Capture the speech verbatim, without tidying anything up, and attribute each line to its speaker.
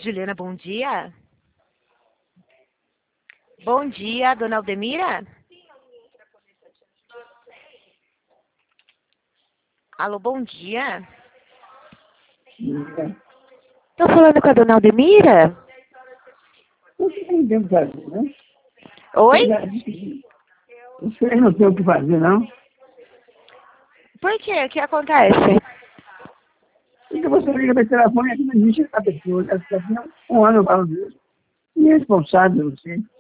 Speaker 1: Juliana, bom dia. Bom dia, dona Aldemira. Alô, bom dia. Estou falando com a dona Aldemira?
Speaker 2: Você não tem o que fazer, né?
Speaker 1: Oi?
Speaker 2: Você não tem o que fazer, não?
Speaker 1: Por quê? O que acontece?
Speaker 2: Porque você liga para telefone e aqui não existe a pessoa. Essa pessoa, um ano eu falo disso. Irresponsável você.